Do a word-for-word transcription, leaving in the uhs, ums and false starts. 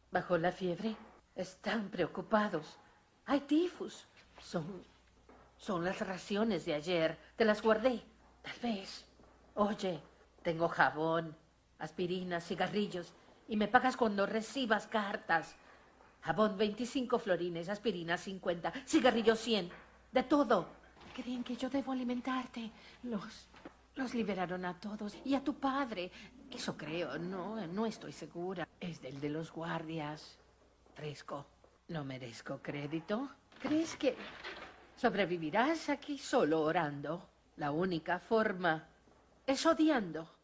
Bajó la fiebre. Están preocupados. Hay tifus. Son... son las raciones de ayer. Te las guardé. Tal vez. Oye, tengo jabón, aspirinas, cigarrillos. Y me pagas cuando recibas cartas. Jabón veinticinco florines, aspirina cincuenta, cigarrillos cien. De todo. Creen que yo debo alimentarte. Los... los liberaron a todos. Y a tu padre. Eso creo. No, no estoy segura. Es del de los guardias. Fresco. ¿No merezco crédito? ¿Crees que sobrevivirás aquí solo orando? La única forma es odiando.